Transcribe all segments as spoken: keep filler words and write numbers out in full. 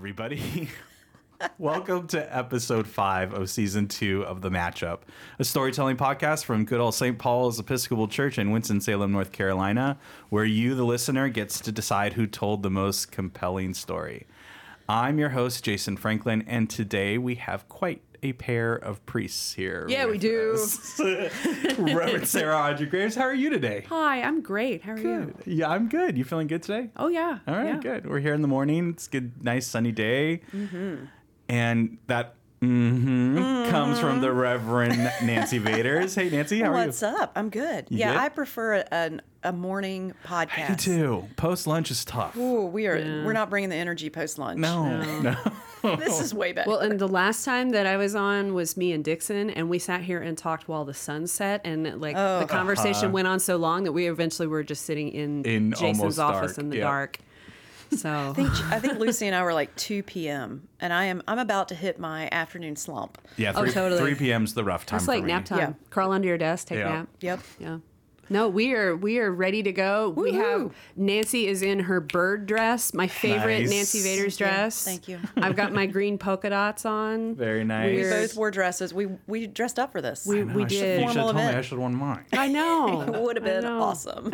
everybody. Welcome to episode five of season two of The Matchup, a storytelling podcast from good old Saint Paul's Episcopal Church in Winston-Salem, North Carolina, where you, the listener, gets to decide who told the most compelling story. I'm your host, Jason Franklin, and today we have quite a pair of priests here. Yeah, we do. Reverend Sarah Audrey Graves, how are you today? Hi, I'm great. How are Good. you? Yeah, I'm good. You feeling good today? Oh, yeah. All right, yeah. good. We're here in the morning. It's a good, nice sunny day. Mm-hmm. And that mm-hmm mm. comes from the Reverend Nancy Vaders. Hey, Nancy, how are What's you? What's up? I'm good. You yeah, good? I prefer a, a, a morning podcast. I do too. Post lunch is tough. Ooh, we are. Yeah. We're not bringing the energy post lunch. No, no. This is way better. Well, and the last time that I was on was me and Dixon, and we sat here and talked while the sun set, and like Oh. the conversation Uh-huh. went on so long that we eventually were just sitting in, In Jason's almost office dark, in the yep. dark. So I think I think Lucy and I were like two p.m. and I am I'm about to hit my afternoon slump. Yeah, Oh, three, totally. three p.m.'s the rough time it's for like me. nap time. Yeah. Crawl under your desk, take Yeah. a nap. Yep. Yeah. No, we are we are ready to go. We have Nancy is in her bird dress, my favorite Nice. Nancy Vaders Thank you. dress. Thank you. I've got my green polka dots on. Very nice. We Weird. both wore dresses. We we dressed up for this. We- I know, we I should- did. You should have Formal told me event. I should have worn mine. I know. it would have I been know. awesome.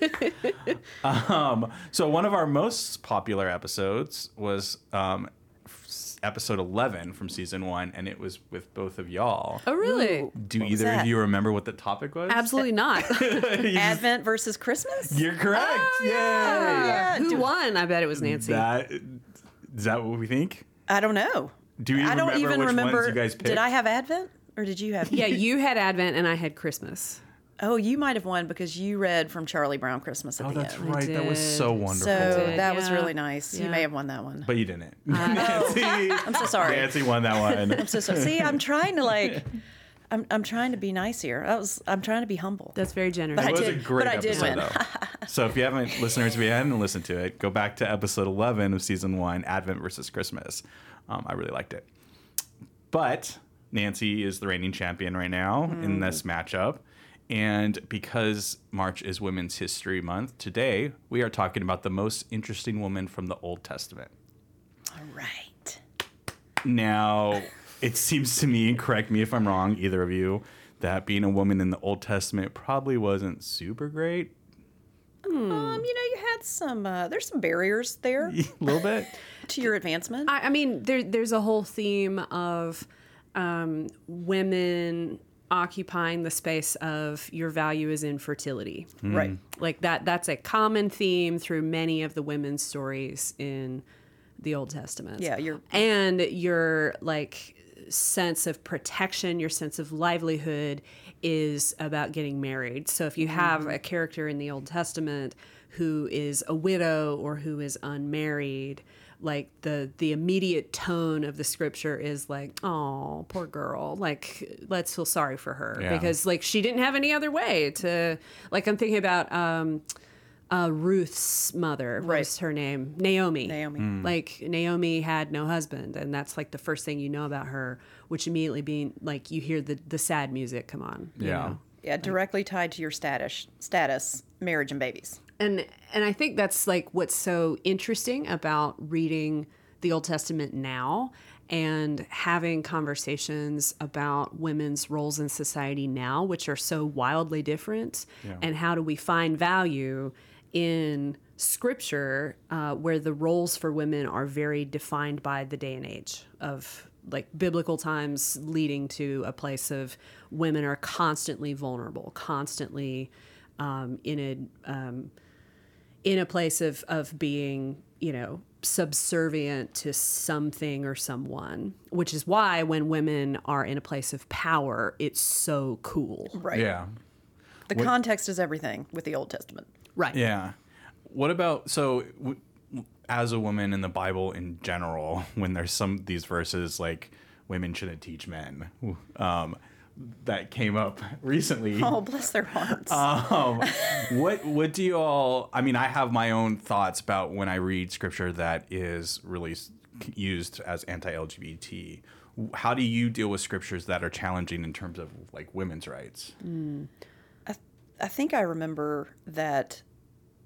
Um, so one of our most popular episodes was um, f- episode eleven from season one, and it was with both of y'all. Oh, really? Ooh, Do what was either of that? you remember what the topic was? Absolutely not. You just- Advent versus Christmas? You're correct. Yay! yeah. Who Do- won? I bet it was Nancy. That is that what we think? I don't know. Do you I don't remember even which remember. ones you guys picked? Did I have Advent or did you have? Yeah, you had Advent and I had Christmas. Oh, you might have won because you read from Charlie Brown Christmas at Oh, the that's end. right. That was did. so wonderful. So did, that was yeah. really nice. You Yeah. may have won that one. But you didn't. Nancy, I'm so sorry. Nancy won that one. I'm so sorry. See, I'm trying to like, I'm I'm trying to be nice here. I was I'm trying to be humble. That's very generous. But It I was did- a great but I did episode, win. though. So if you haven't, listeners, if you haven't listened to it, go back to episode eleven of season one, Advent versus Christmas. Um, I really liked it. But Nancy is the reigning champion right now Mm. in this matchup. And because March is Women's History Month, today we are talking about the most interesting woman from the Old Testament. All right. Now, it seems to me, correct me if I'm wrong, either of you, that being a woman in the Old Testament probably wasn't super great. Um, you know, you had some. Uh, there's some barriers there A little bit. to your advancement. I, I mean, there, there's a whole theme of um, women occupying the space of your value is in fertility. Right. Like that that's a common theme through many of the women's stories in the Old Testament. Yeah, you're- and your like sense of protection, your sense of livelihood is about getting married. So if you have a character in the Old Testament who is a widow or who is unmarried, like the the immediate tone of the scripture is like, oh, poor girl. Like, let's feel sorry for her Yeah. because like she didn't have any other way to. Like, I'm thinking about um, uh, Ruth's mother. What Right. was her name? Naomi. Naomi. Like Naomi had no husband, and that's like the first thing you know about her. Which immediately being like you hear the the sad music come on. you Yeah. know? Yeah, directly tied to your status, status, marriage, and babies. And and I think that's like what's so interesting about reading the Old Testament now and having conversations about women's roles in society now, which are so wildly different. Yeah. And how do we find value in scripture uh, where the roles for women are very defined by the day and age of like biblical times leading to a place of women are constantly vulnerable, constantly um, in a um, in a place of of being, you know, subservient to something or someone, which is why when women are in a place of power, it's so cool. Right. Yeah. The What- context is everything with the Old Testament. Right. Yeah. What about, so w- as a woman in the Bible in general, when there's some these verses like women shouldn't teach men, um, that came up recently. Oh, bless their hearts. Um, what what do you all? I mean, I have my own thoughts about when I read scripture that is really s- used as anti-L G B T. How do you deal with scriptures that are challenging in terms of like women's rights? I think I remember that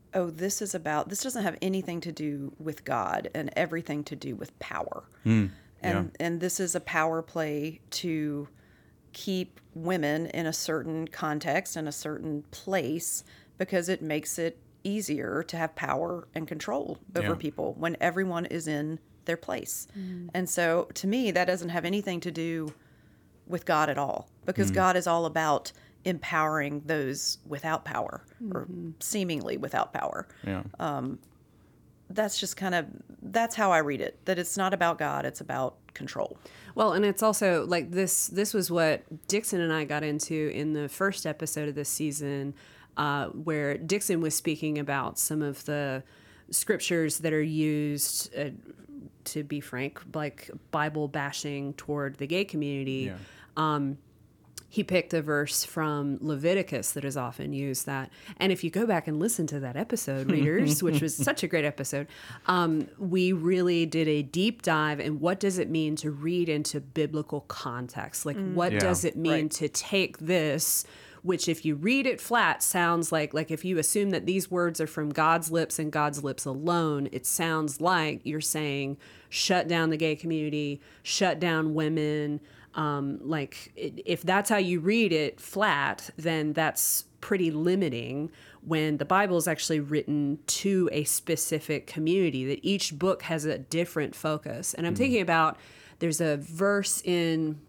oh, this is about, this doesn't have anything to do with God and everything to do with power. Mm, and yeah. and this is a power play to keep women in a certain context and a certain place because it makes it easier to have power and control over Yeah. people when everyone is in their place. Mm. And so to me, that doesn't have anything to do with God at all, because mm. God is all about empowering those without power mm-hmm. or seemingly without power. Yeah. Um, that's just kind of, that's how I read it, that it's not about God, it's about control. Well, and it's also like this, this was what Dixon and I got into in the first episode of this season, uh, where Dixon was speaking about some of the scriptures that are used, uh, to be frank, like Bible bashing toward the gay community. Yeah. Um, he picked a verse from Leviticus that is often used that. And if you go back and listen to that episode, readers, which was such a great episode, um, we really did a deep dive in what does it mean to read into biblical context? Like, mm. what yeah. does it mean right. to take this, which if you read it flat sounds like, like if you assume that these words are from God's lips and God's lips alone, it sounds like you're saying, shut down the gay community, shut down women. Um, like if that's how you read it flat, then that's pretty limiting when the Bible is actually written to a specific community, that each book has a different focus. And I'm mm. thinking about, there's a verse in,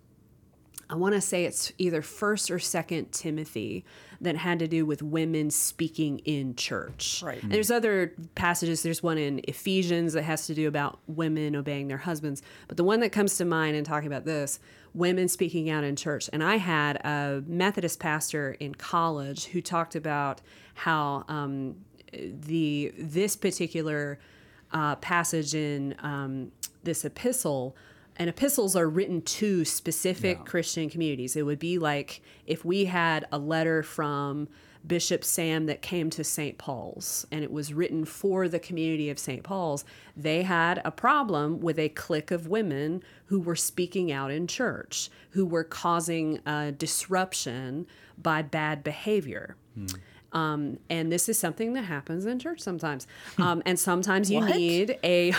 I want to say it's either First or Second Timothy that had to do with women speaking in church. Right. And there's other passages. There's one in Ephesians that has to do about women obeying their husbands. But the one that comes to mind in talking about this, women speaking out in church. And I had a Methodist pastor in college who talked about how um, the this particular uh, passage in um, this epistle. And epistles are written to specific yeah. Christian communities. It would be like if we had a letter from Bishop Sam that came to Saint Paul's, and it was written for the community of Saint Paul's. They had a problem with a clique of women who were speaking out in church, who were causing a disruption by bad behavior. Hmm. Um, and this is something that happens in church sometimes. Um, and sometimes you What? need a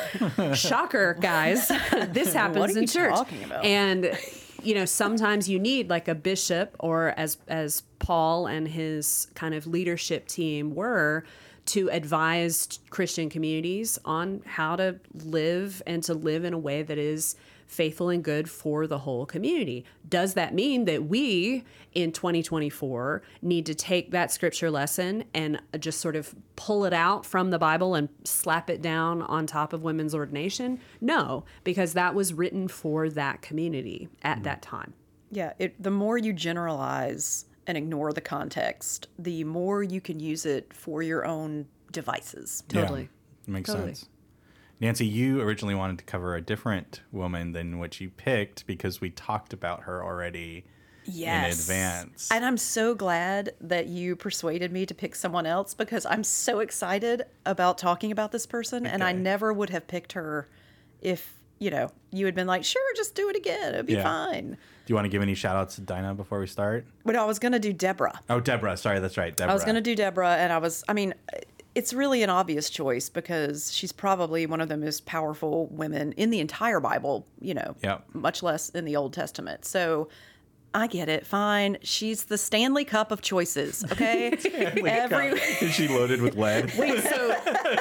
shocker, guys. This happens what are in you church. Talking about? And you know, sometimes you need like a bishop, or as as Paul and his kind of leadership team were, to advise Christian communities on how to live and to live in a way that is faithful and good for the whole community. Does that mean that we in twenty twenty-four need to take that scripture lesson and just sort of pull it out from the Bible and slap it down on top of women's ordination? No, because that was written for that community at mm-hmm. that time. Yeah, it, the more you generalize and ignore the context, the more you can use it for your own devices. Totally. Yeah, makes totally. sense. Nancy, you originally wanted to cover a different woman than what you picked because we talked about her already yes. in advance. And I'm so glad that you persuaded me to pick someone else, because I'm so excited about talking about this person. Okay. And I never would have picked her if, you know, you had been like, sure, just do it again. It'd be yeah. fine. Do you want to give any shout outs to Dinah before we start? But I was going to do Deborah. Oh, Deborah. Sorry, that's right. Deborah. I was going to do Deborah. And I was, I mean, it's really an obvious choice because she's probably one of the most powerful women in the entire Bible, you know, yep. much less in the Old Testament. So I get it. Fine. She's the Stanley Cup of choices. Okay. Every is she loaded with lead? Wait, so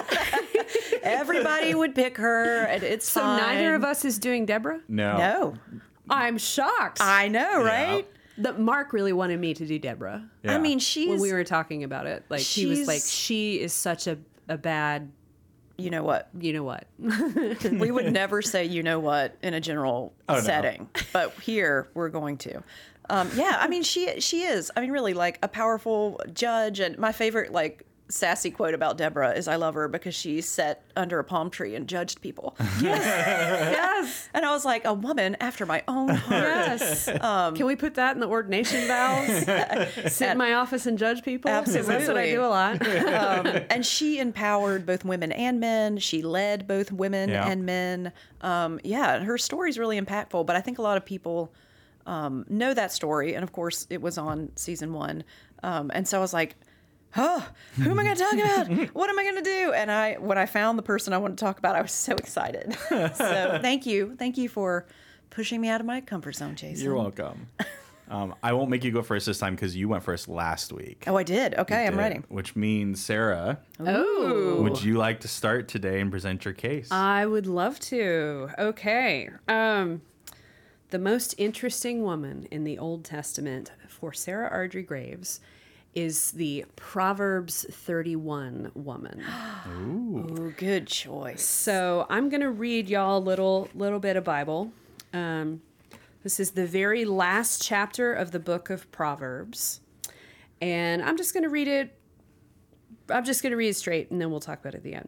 everybody would pick her, and it's so fine. Neither of us is doing Deborah? No. No. I'm shocked. I know, right? Yeah. The Mark really wanted me to do Deborah. Yeah. I mean, she's when we were talking about it, like he was like, she is such a a bad. You know what? You know what? We would never say you know what in a general oh, setting, no. but here we're going to. Um, yeah, I mean, she she is. I mean, really, like a powerful judge. And my favorite, like, sassy quote about Deborah is, "I love her because she sat under a palm tree and judged people." Yes, yes. And I was like, a woman after my own heart. Yes. Um, Can we put that in the ordination vows? Sit in my office and judge people. Absolutely, that's what I do a lot. um, and she empowered both women and men. She led both women yeah. and men. Um, yeah, her story's really impactful. But I think a lot of people um, know that story, and of course, it was on season one. Um, and so I was like, oh, who am I going to talk about? What am I going to do? And I, when I found the person I wanted to talk about, I was so excited. So thank you. Thank you for pushing me out of my comfort zone, Jason. You're welcome. Um, I won't make you go first this time because you went first last week. Oh, I did. Okay, You I'm did, ready. Which means, Sarah, Oh. would you like to start today and present your case? I would love to. Okay. Um, the most interesting woman in the Old Testament for Sarah Ardrey Graves is the Proverbs thirty-one woman. Ooh, good choice. So I'm going to read y'all a little, little bit of Bible. Um, this is the very last chapter of the book of Proverbs. And I'm just going to read it. I'm just going to read it straight, and then we'll talk about it at the end.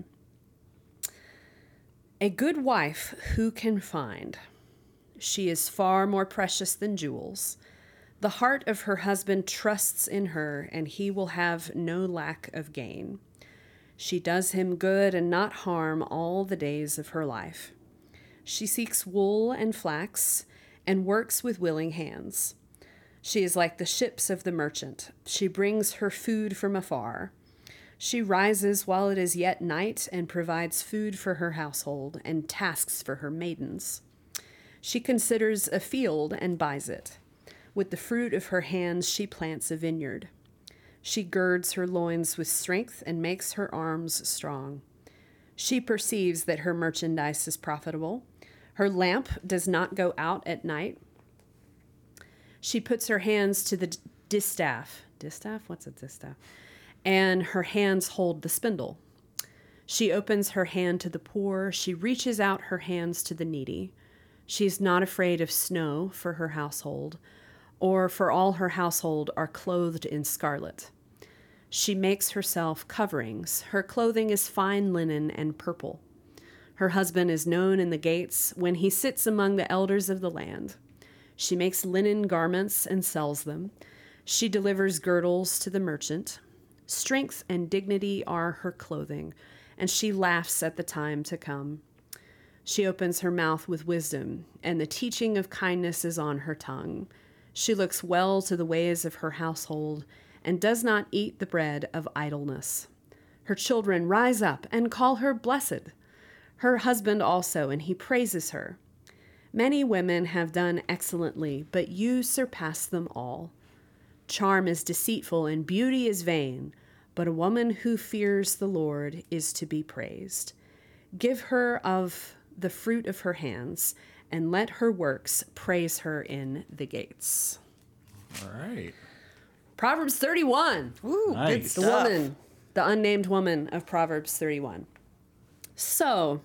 A good wife who can find? She is far more precious than jewels. The heart of her husband trusts in her, and he will have no lack of gain. She does him good and not harm all the days of her life. She seeks wool and flax and works with willing hands. She is like the ships of the merchant. She brings her food from afar. She rises while it is yet night and provides food for her household and tasks for her maidens. She considers a field and buys it. With the fruit of her hands she plants a vineyard. She girds her loins with strength and makes her arms strong. She perceives that her merchandise is profitable. Her lamp does not go out at night. She puts her hands to the distaff. Distaff? What's a distaff? And her hands hold the spindle. She opens her hand to the poor. She reaches out her hands to the needy. She is not afraid of snow for her household, or for all her household are clothed in scarlet. She makes herself coverings. Her clothing is fine linen and purple. Her husband is known in the gates when he sits among the elders of the land. She makes linen garments and sells them. She delivers girdles to the merchant. Strength and dignity are her clothing, and she laughs at the time to come. She opens her mouth with wisdom, and the teaching of kindness is on her tongue. She looks well to the ways of her household and does not eat the bread of idleness. Her children rise up and call her blessed. Her husband also, and he praises her. Many women have done excellently, but you surpass them all. Charm is deceitful and beauty is vain, but a woman who fears the Lord is to be praised. Give her of the fruit of her hands, and let her works praise her in the gates. All right. Proverbs thirty-one. Ooh, Nice. good The stuff. woman, the unnamed woman of Proverbs thirty-one. So,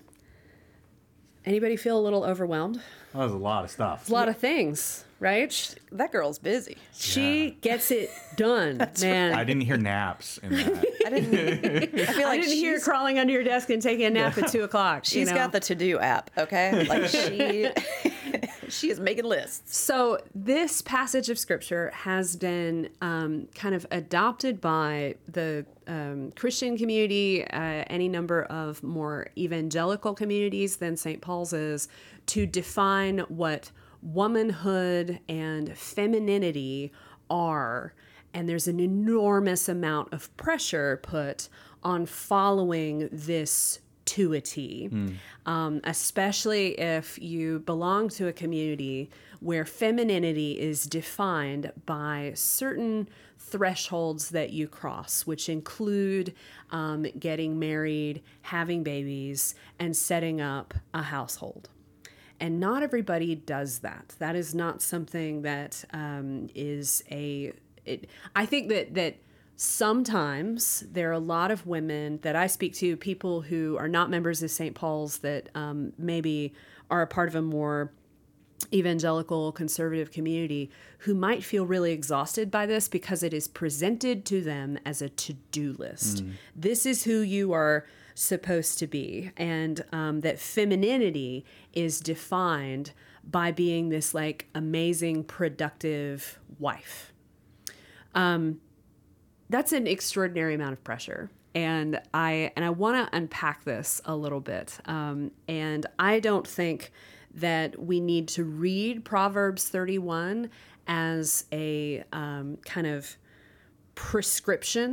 anybody feel a little overwhelmed? That was a lot of stuff. A lot of things, right? That girl's busy. She Yeah. gets it done, man. I didn't hear naps in that. I didn't. I feel I like didn't hear she's, crawling under your desk and taking a nap at two o'clock. she's you know? got the to-do app. Okay, like she she is making lists. So this passage of scripture has been um, kind of adopted by the um, Christian community, uh, any number of more evangelical communities than Saint Paul's is, to define what womanhood and femininity are. And there's an enormous amount of pressure put on following this to a T, um, especially if you belong to a community where femininity is defined by certain thresholds that you cross, which include um, getting married, having babies, and setting up a household. And not everybody does that. That is not something that um, is a. It, I think that that. Sometimes there are a lot of women that I speak to, people who are not members of Saint Paul's that um, maybe are a part of a more evangelical conservative community, who might feel really exhausted by this because it is presented to them as a to-do list. Mm. This is who you are supposed to be. And um, that femininity is defined by being this like amazing, productive wife. Um, That's an extraordinary amount of pressure, and I and I want to unpack this a little bit. Um, and I don't think that we need to read Proverbs thirty-one as a um, kind of prescription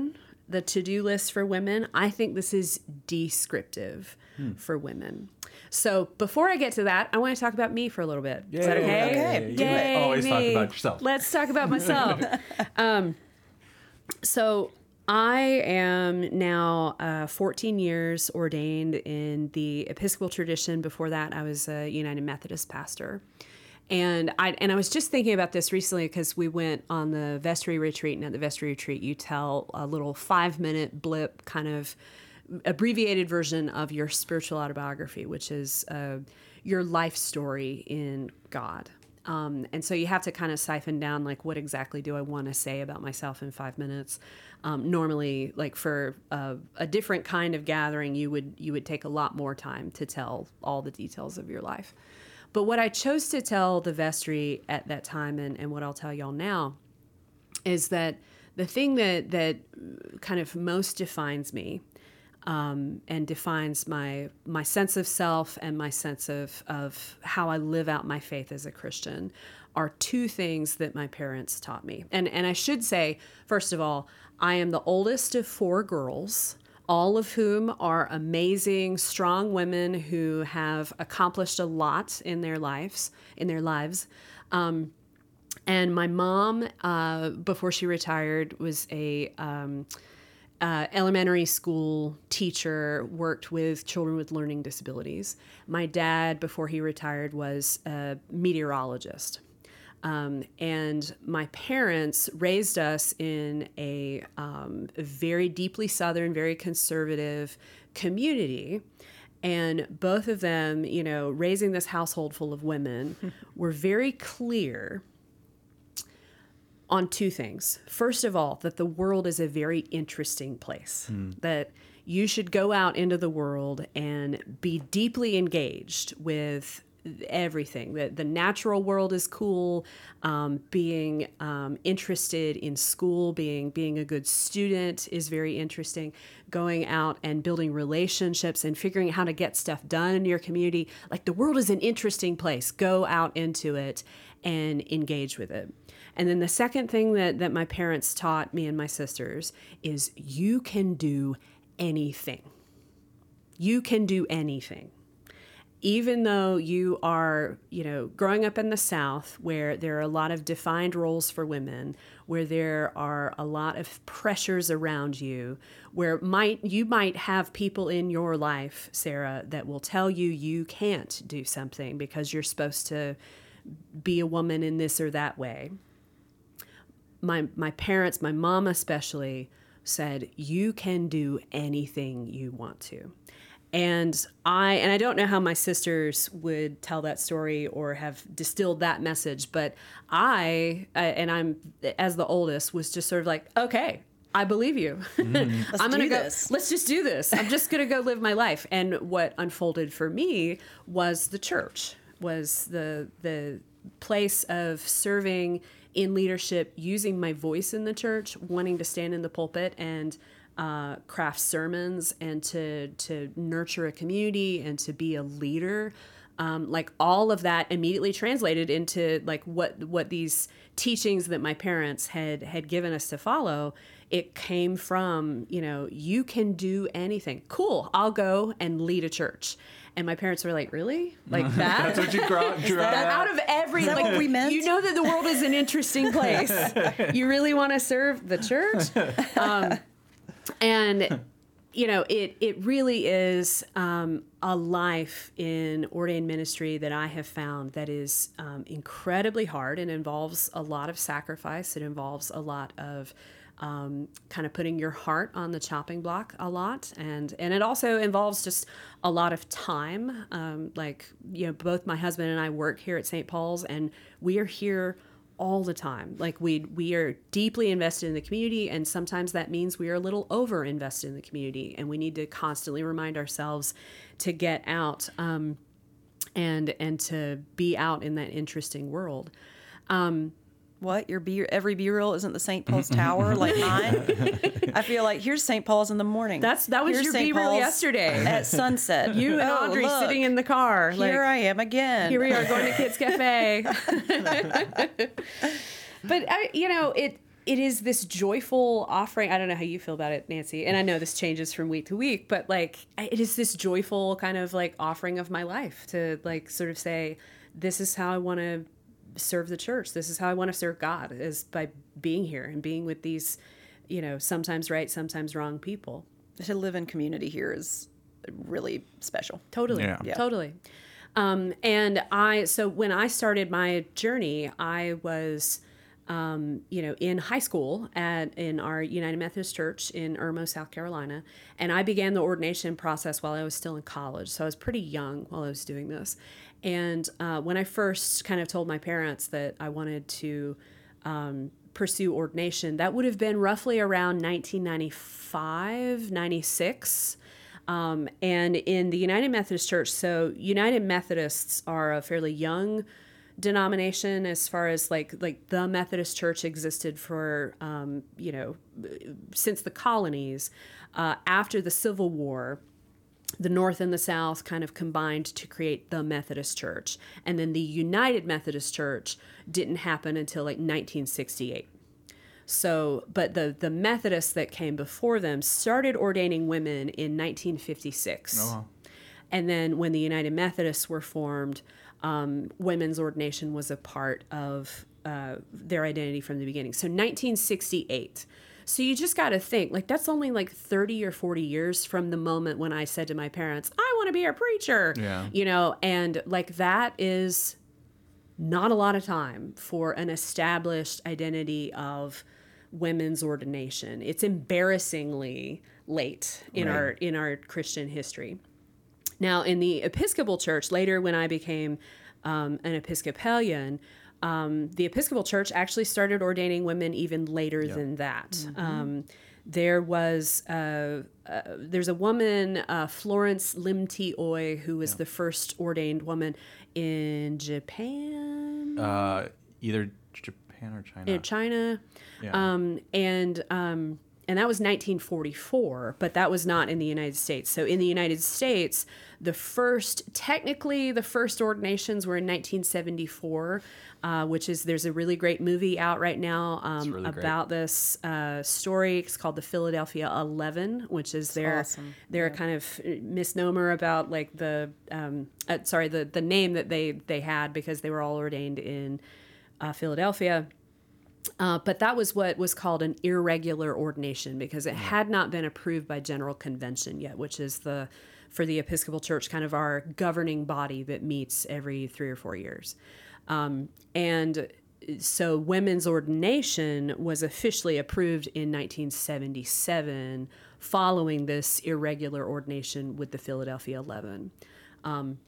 the to-do list for women. I think this is descriptive hmm. for women. So before I get to that, I want to talk about me for a little bit. Yay. Is that okay? Okay. Do Yay, it. Always me. talk about yourself. Let's talk about myself. um, so I am now uh, fourteen years ordained in the Episcopal tradition. Before that, I was a United Methodist pastor. And I and I was just thinking about this recently because we went on the vestry retreat, and at the vestry retreat, you tell a little five-minute blip, kind of abbreviated version of your spiritual autobiography, which is uh, your life story in God. Um, and so you have to kind of siphon down, like, what exactly do I want to say about myself in five minutes? Um, normally, like for a, a different kind of gathering, you would you would take a lot more time to tell all the details of your life. But what I chose to tell the vestry at that time, and, and what I'll tell y'all now, is that the thing that that kind of most defines me, um, and defines my my sense of self and my sense of of how I live out my faith as a Christian, are two things that my parents taught me. And and I should say, first of all, I am the oldest of four girls, all of whom are amazing, strong women who have accomplished a lot in their lives. In their lives, um, and my mom, uh, before she retired, was a um, uh, elementary school teacher, worked with children with learning disabilities. My dad, before he retired, was a meteorologist. Um, and my parents raised us in a, um, a very deeply Southern, very conservative community. And both of them, you know, raising this household full of women, were very clear on two things. First of all, that the world is a very interesting place, mm. that you should go out into the world and be deeply engaged with everything. The, the natural world is cool. Um, being um, interested in school, being being a good student is very interesting. Going out and building relationships and figuring out how to get stuff done in your community. Like, the world is an interesting place. Go out into it and engage with it. And then the second thing that, that my parents taught me and my sisters is you can do anything. You can do anything. Even though you are, you know, growing up in the South, where there are a lot of defined roles for women, where there are a lot of pressures around you, where might you might have people in your life, Sarah, that will tell you you can't do something because you're supposed to be a woman in this or that way. My my parents, my mom especially, said you can do anything you want to. And I and I don't know how my sisters would tell that story or have distilled that message, but I, I and I'm as the oldest, was just sort of like, okay, I believe you. Mm, let's I'm gonna do go. This. Let's just do this. I'm just gonna go live my life. And what unfolded for me was the church, was the the place of serving in leadership, using my voice in the church, wanting to stand in the pulpit and Uh, craft sermons and to to nurture a community and to be a leader. Um, like, all of that immediately translated into like what what these teachings that my parents had had given us to follow. It came from, you know, you can do anything. Cool, I'll go and lead a church. And my parents were like, really? Like that? That's what you grew, grew that, up out of every, Is that like, what we meant? You know that the world is an interesting place. You really want to serve the church? Um, And, you know, it, it really is um, a life in ordained ministry that I have found that is um, incredibly hard and involves a lot of sacrifice. It involves a lot of um, kind of putting your heart on the chopping block a lot. And, and it also involves just a lot of time. Um, like, you know, both my husband and I work here at Saint Paul's, and we are here all the time. Like, we we are deeply invested in the community, and sometimes that means we are a little over invested in the community, and we need to constantly remind ourselves to get out um, and and to be out in that interesting world. Um, What? Your B- every B-reel isn't the Saint Paul's Tower like mine? I feel like here's Saint Paul's in the morning. That's that was Here's your Saint B-reel Paul's yesterday. at sunset. You and Oh, Audrey look, sitting in the car. Here like, I am again. Here we are going to Kids Cafe. But I, you know, it it is this joyful offering. I don't know how you feel about it, Nancy, and I know this changes from week to week, but like it is this joyful kind of like offering of my life to like sort of say, this is how I want to serve the church. This is how I want to serve God, is by being here and being with these, you know, sometimes right, sometimes wrong people. To live in community here is really special. Totally. Yeah. Yeah. Totally. Um, and I, so when I started my journey, I was, um, you know, in high school at, in our United Methodist Church in Irmo, South Carolina. And I began the ordination process while I was still in college. So I was pretty young while I was doing this. And, uh, when I first kind of told my parents that I wanted to, um, pursue ordination, that would have been roughly around nineteen ninety-five, ninety-six. Um, and in the United Methodist Church, so United Methodists are a fairly young denomination as far as like like the Methodist Church existed for, um, you know, since the colonies. Uh, after the Civil War, the North and the South kind of combined to create the Methodist Church. And then the United Methodist Church didn't happen until like nineteen sixty-eight. So, but the, the Methodists that came before them started ordaining women in nineteen fifty-six. Oh, wow. And then when the United Methodists were formed, um, women's ordination was a part of uh, their identity from the beginning. So nineteen sixty-eight. So you just got to think, like, that's only like thirty or forty years from the moment when I said to my parents, I want to be a preacher. Yeah. You know, and like that is not a lot of time for an established identity of women's ordination. It's embarrassingly late in Right. our in our Christian history. Now, in the Episcopal Church, later when I became um, an Episcopalian, um, the Episcopal Church actually started ordaining women even later than that. Mm-hmm. Um, there was uh, uh, there's a woman, uh, Florence Lim T. Oy, who was the first ordained woman in Japan. Uh, either Japan or China. in China, Yeah. um, and um, and that was nineteen forty-four, but that was not in the United States. So in the United States, the first, technically, the first ordinations were in nineteen seventy-four, uh, which is there's a really great movie out right now um, really great. about this uh, story. It's called the Philadelphia Eleven, which is their awesome. their kind of misnomer about like the um, uh, sorry the the name that they they had because they were all ordained in uh, Philadelphia. Uh, but that was what was called an irregular ordination because it had not been approved by General Convention yet, which is the, for the Episcopal Church, kind of our governing body that meets every three or four years. Um, and so women's ordination was officially approved in nineteen seventy-seven following this irregular ordination with the Philadelphia Eleven. Um,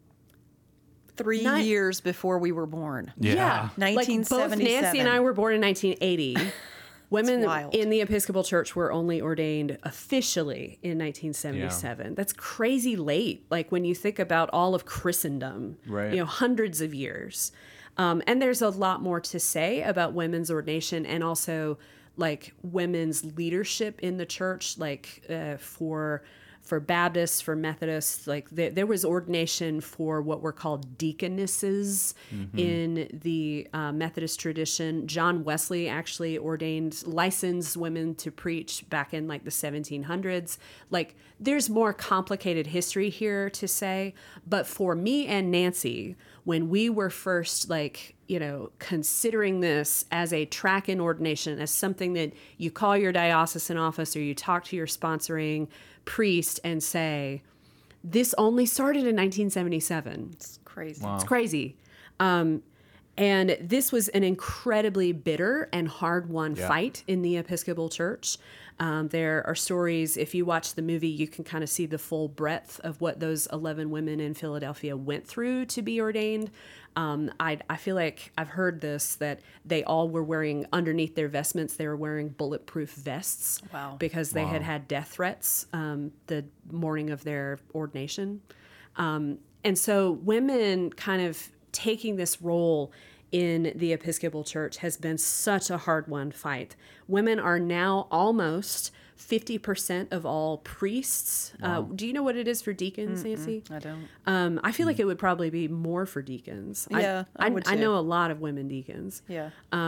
Three Not- years before we were born. Yeah. Like both Nancy nineteen and I were born in nineteen eighty. Women wild. in the Episcopal Church were only ordained officially in nineteen seventy-seven. That's crazy late. Like when you think about all of Christendom, Right. you know, hundreds of years. Um, and there's a lot more to say about women's ordination and also like women's leadership in the church, like uh, for for Baptists, for Methodists, like there, there was ordination for what were called deaconesses Mm-hmm. in the uh, Methodist tradition. John Wesley actually ordained licensed women to preach back in like the seventeen hundreds. Like there's more complicated history here to say, but for me and Nancy, when we were first like, you know, considering this as a track in ordination, as something that you call your diocesan office or you talk to your sponsoring priest and say, this only started in nineteen seventy-seven. It's crazy. Wow. It's crazy. Um, and this was an incredibly bitter and hard-won Yeah. fight in the Episcopal Church. Um, there are stories, if you watch the movie, you can kind of see the full breadth of what those eleven women in Philadelphia went through to be ordained. Um, I, I feel like I've heard this, that they all were wearing, underneath their vestments, they were wearing bulletproof vests. Wow. Because they had Wow. had death threats um, the morning of their ordination. Um, and so women kind of taking this role in the Episcopal Church has been such a hard-won fight. Women are now almost fifty percent of all priests. Uh, do you know what it is for deacons, Nancy? I don't. Um, I feel like it would probably be more for deacons. Yeah, I I, would I too. know a lot of women deacons. Yeah. Um,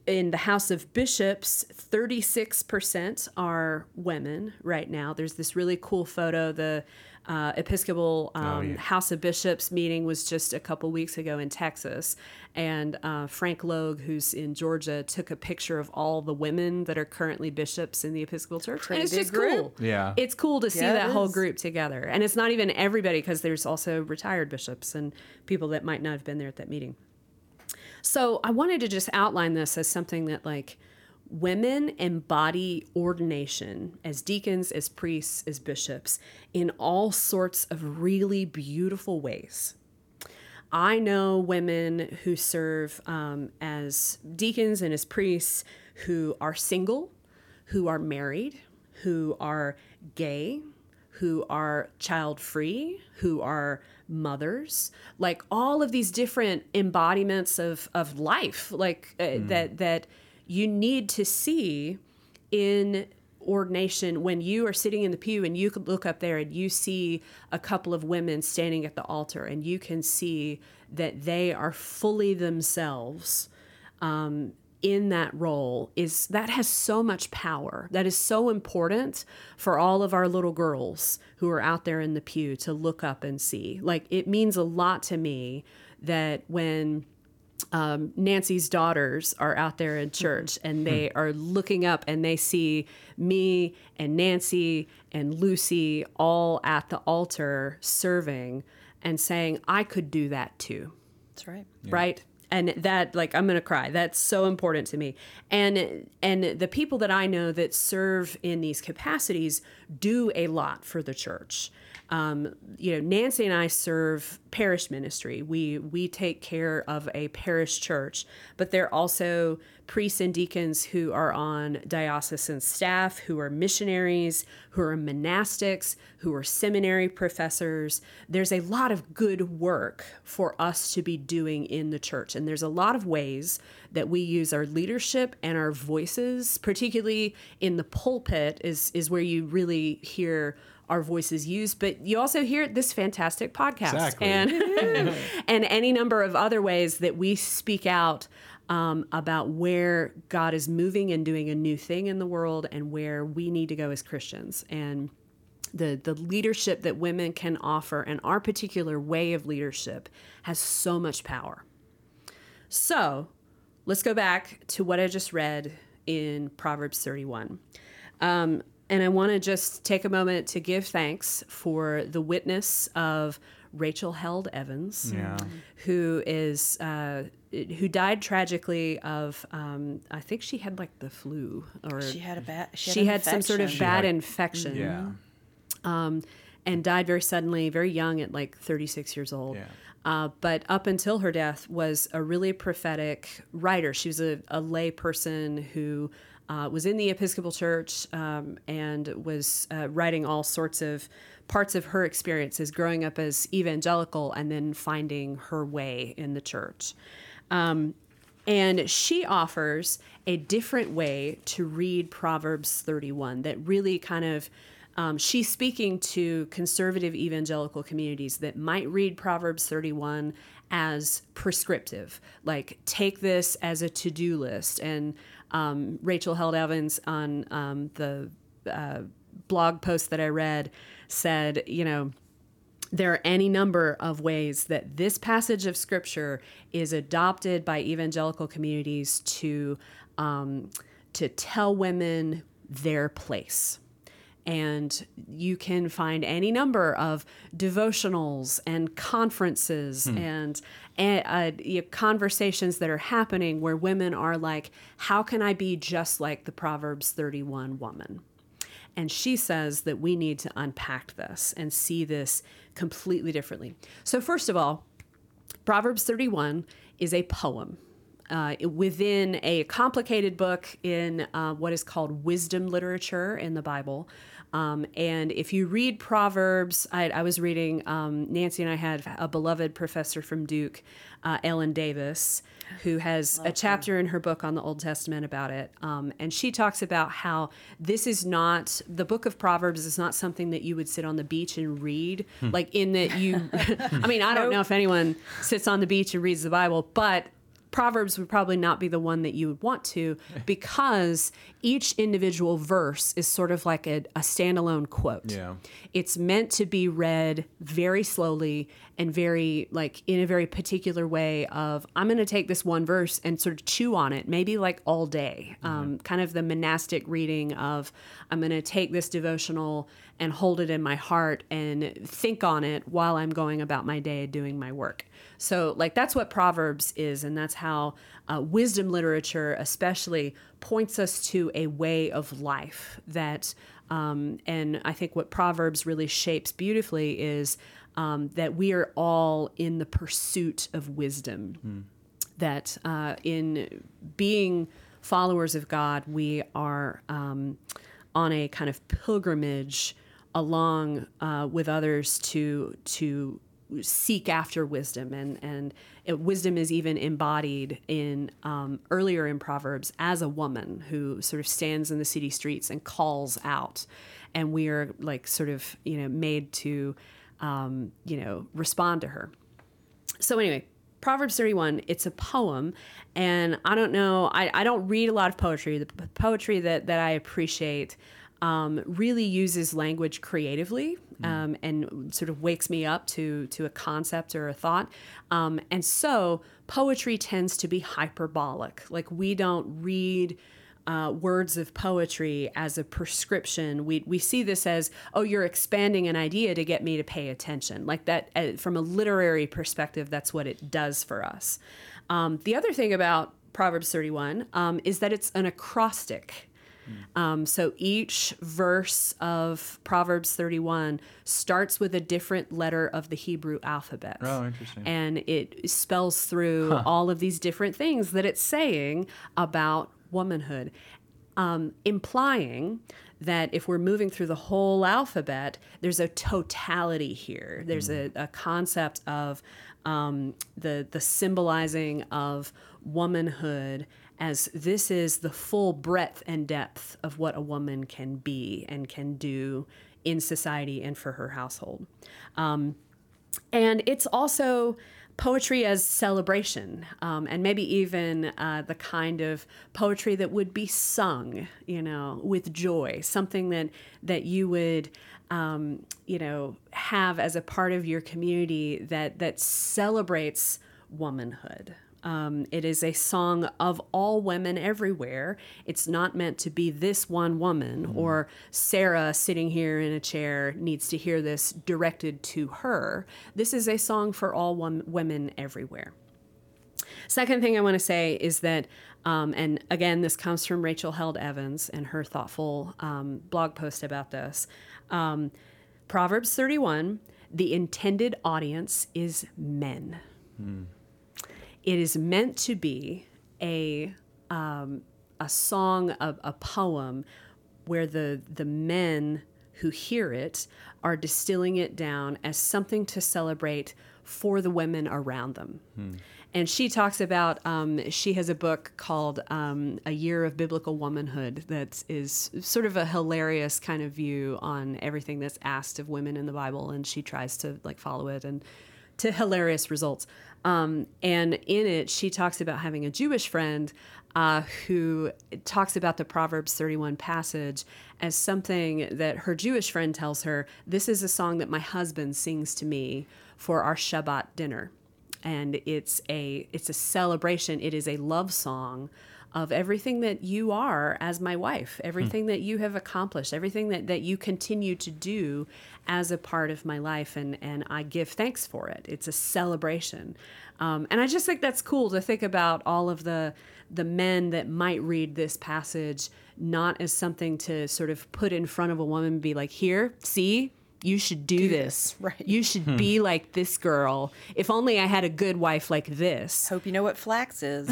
in the House of Bishops, thirty-six percent are women right now. There's this really cool photo. The uh, Episcopal um, Oh, yeah. House of Bishops meeting was just a couple weeks ago in Texas. And uh, Frank Logue, who's in Georgia, took a picture of all the women that are currently bishops in the Episcopal Church. Pretty and it's big just group. cool. Yeah. It's cool to see Yeah, it that whole is. group together. And it's not even everybody, because there's also retired bishops and people that might not have been there at that meeting. So I wanted to just outline this as something that, like, women embody ordination as deacons, as priests, as bishops in all sorts of really beautiful ways. I know women who serve um, as deacons and as priests who are single, who are married, who are gay, who are child-free, who are mothers, like all of these different embodiments of, of life, like uh, mm. that that you need to see in ordination. When you are sitting in the pew and you could look up there and you see a couple of women standing at the altar, and you can see that they are fully themselves um, in that role, is that has so much power. That is so important for all of our little girls who are out there in the pew to look up and see. Like, it means a lot to me that when um, Nancy's daughters are out there in church and they are looking up and they see me and Nancy and Lucy all at the altar serving and saying, I could do that too. That's right. Yeah. Right? And that, like, I'm going to cry. That's so important to me. And and the people that I know that serve in these capacities do a lot for the church. Um, you know, Nancy and I serve parish ministry. We we take care of a parish church, but they're also priests and deacons who are on diocesan staff, who are missionaries, who are monastics, who are seminary professors. There's a lot of good work for us to be doing in the church. And there's a lot of ways that we use our leadership and our voices, particularly in the pulpit is, is where you really hear our voices used, but you also hear this fantastic podcast Exactly. and and any number of other ways that we speak out um, about where God is moving and doing a new thing in the world and where we need to go as Christians. And the the leadership that women can offer and our particular way of leadership has so much power. So let's go back to what I just read in Proverbs thirty-one. Um, And I want to just take a moment to give thanks for the witness of Rachel Held Evans, Yeah. who is uh, who died tragically of um, I think she had like the flu, or She had a bad. She had, she an had some sort of infection. bad had- infection, Yeah. um, and died very suddenly, very young, at like thirty-six years old. Yeah. Uh, but up until her death, was a really prophetic writer. She was a, a lay person who uh, was in the Episcopal Church um, and was uh, writing all sorts of parts of her experiences growing up as evangelical and then finding her way in the church. Um, and she offers a different way to read Proverbs thirty-one that really kind of Um, she's speaking to conservative evangelical communities that might read Proverbs thirty-one as prescriptive, like take this as a to-do list. And um, Rachel Held Evans on um, the uh, blog post that I read said, you know, there are any number of ways that this passage of Scripture is adopted by evangelical communities to um, to tell women their place. And you can find any number of devotionals and conferences hmm. and uh, you know, conversations that are happening where women are like, how can I be just like the Proverbs thirty-one woman? And she says that we need to unpack this and see this completely differently. So first of all, Proverbs thirty-one is a poem. Uh, within a complicated book in uh, what is called wisdom literature in the Bible. Um, and if you read Proverbs, I, I was reading, um, Nancy and I had a beloved professor from Duke, uh, Ellen Davis, who has Love a chapter her. in her book on the Old Testament about it. Um, and she talks about how this is not, the book of Proverbs is not something that you would sit on the beach and read. Hmm. Like in that you, I mean, I don't nope. know if anyone sits on the beach and reads the Bible, but Proverbs would probably not be the one that you would want to, because each individual verse is sort of like a, a standalone quote. Yeah. It's meant to be read very slowly and very, like, in a very particular way of, I'm going to take this one verse and sort of chew on it, maybe like all day. Mm-hmm. Um, kind of the monastic reading of, I'm going to take this devotional and hold it in my heart and think on it while I'm going about my day doing my work. So, like, that's what Proverbs is, and that's how uh, wisdom literature especially points us to a way of life that, um, and I think what Proverbs really shapes beautifully is um, that we are all in the pursuit of wisdom, mm. that uh, in being followers of God, we are um, on a kind of pilgrimage along uh, with others to to seek after wisdom, and and it, wisdom is even embodied in um, earlier in Proverbs as a woman who sort of stands in the city streets and calls out, and we are like sort of you know made to um, you know respond to her. So anyway, Proverbs thirty-one, it's a poem, and I don't know, I, I don't read a lot of poetry. The poetry that that I appreciate Um, really uses language creatively um, and sort of wakes me up to to a concept or a thought. Um, and so poetry tends to be hyperbolic. Like, we don't read uh, words of poetry as a prescription. We we see this as, oh, you're expanding an idea to get me to pay attention. Like that, uh, from a literary perspective, that's what it does for us. Um, the other thing about Proverbs thirty-one um, is that it's an acrostic. Um, so each verse of Proverbs thirty-one starts with a different letter of the Hebrew alphabet. Oh, interesting. And it spells through huh. all of these different things that it's saying about womanhood, um, implying that if we're moving through the whole alphabet, there's a totality here. There's mm. a, a concept of um, the the symbolizing of womanhood, as this is the full breadth and depth of what a woman can be and can do in society and for her household. Um, and it's also poetry as celebration, um, and maybe even uh, the kind of poetry that would be sung, you know, with joy, something that that you would, um, you know, have as a part of your community that that celebrates womanhood. Um, it is a song of all women everywhere. It's not meant to be this one woman mm. or Sarah sitting here in a chair needs to hear this directed to her. This is a song for all wom- women everywhere. Second thing I want to say is that, um, and again, this comes from Rachel Held Evans and her thoughtful um, blog post about this. Um, Proverbs thirty-one, the intended audience is men. Mm. It is meant to be a um, a song, a, a poem, where the the men who hear it are distilling it down as something to celebrate for the women around them. Hmm. And she talks about, um, she has a book called um, A Year of Biblical Womanhood that is sort of a hilarious kind of view on everything that's asked of women in the Bible, and she tries to like follow it and to hilarious results. Um, and in it, she talks about having a Jewish friend uh, who talks about the Proverbs thirty-one passage as something that her Jewish friend tells her, this is a song that my husband sings to me for our Shabbat dinner. And it's a it's a celebration. It is a love song of everything that you are as my wife, everything hmm. that you have accomplished, everything that, that you continue to do as a part of my life, and, and I give thanks for it. It's a celebration. Um, and I just think that's cool to think about all of the the men that might read this passage not as something to sort of put in front of a woman and be like, here, see? You should do, do this. this. Right. You should hmm. be like this girl. If only I had a good wife like this. Hope you know what flax is.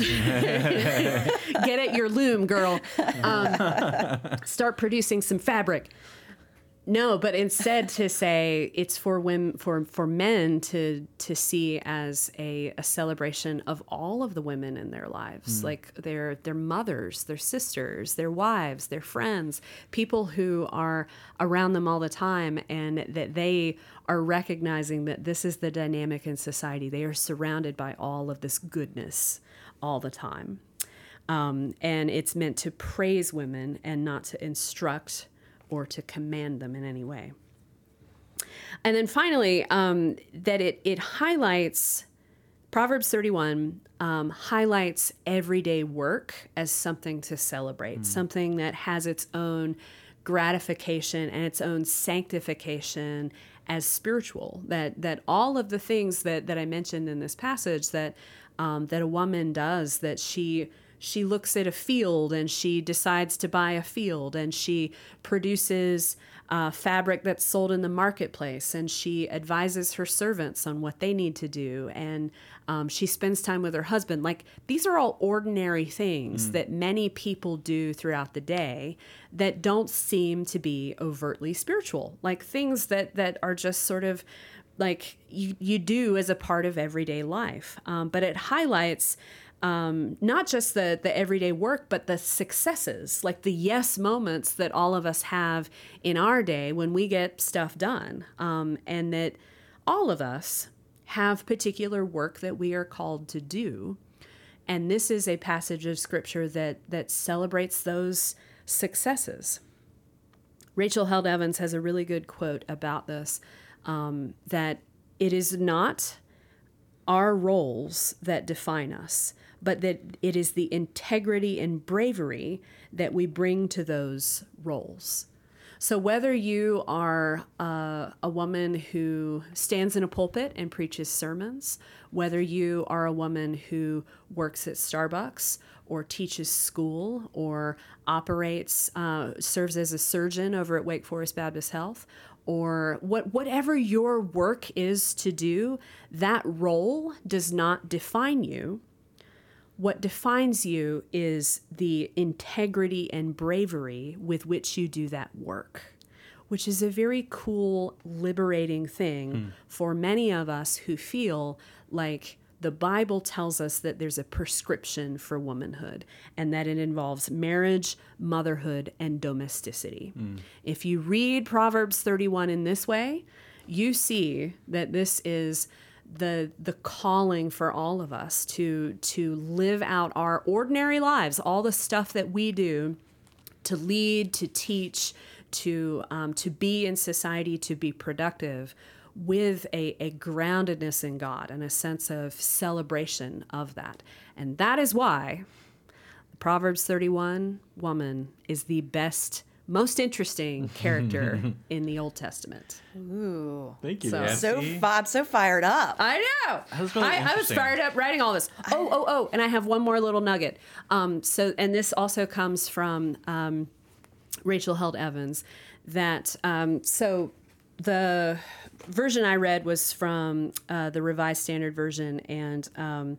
Get at your loom, girl. Um, start producing some fabric. No, but instead to say it's for women, for for men to to see as a, a celebration of all of the women in their lives, mm. like their their mothers, their sisters, their wives, their friends, people who are around them all the time, and that they are recognizing that this is the dynamic in society. They are surrounded by all of this goodness all the time, um, and it's meant to praise women and not to instruct or to command them in any way. And then finally, um, that it it highlights, Proverbs thirty-one um, highlights everyday work as something to celebrate, mm. something that has its own gratification and its own sanctification as spiritual. That that all of the things that, that I mentioned in this passage that um, that a woman does, that she She looks at a field and she decides to buy a field, and she produces uh, fabric that's sold in the marketplace, and she advises her servants on what they need to do, and um, she spends time with her husband. Like, these are all ordinary things mm. that many people do throughout the day that don't seem to be overtly spiritual, like things that, that are just sort of like you, you do as a part of everyday life. Um, but it highlights Um, not just the, the everyday work, but the successes, like the yes moments that all of us have in our day when we get stuff done. Um, and that all of us have particular work that we are called to do. And this is a passage of scripture that, that celebrates those successes. Rachel Held Evans has a really good quote about this, um, that it is not our roles that define us, but that it is the integrity and bravery that we bring to those roles. So whether you are uh, a woman who stands in a pulpit and preaches sermons, whether you are a woman who works at Starbucks or teaches school or operates, uh, serves as a surgeon over at Wake Forest Baptist Health, or what, whatever your work is to do, that role does not define you. What defines you is the integrity and bravery with which you do that work, which is a very cool, liberating thing mm. for many of us who feel like the Bible tells us that there's a prescription for womanhood and that it involves marriage, motherhood, and domesticity. Mm. If you read Proverbs thirty-one in this way, you see that this is the the calling for all of us to to live out our ordinary lives, all the stuff that we do, to lead, to teach, to um, to be in society, to be productive, with a, a groundedness in God and a sense of celebration of that. And that is why Proverbs thirty-one woman is the best, most interesting character in the Old Testament. Ooh. Thank you, so, Nancy. so I'm so fired up. I know. That was really I, I was fired up writing all this. Oh, oh, oh. And I have one more little nugget. Um, so, and this also comes from um, Rachel Held Evans, that, um, so the version I read was from uh, the Revised Standard Version, and um,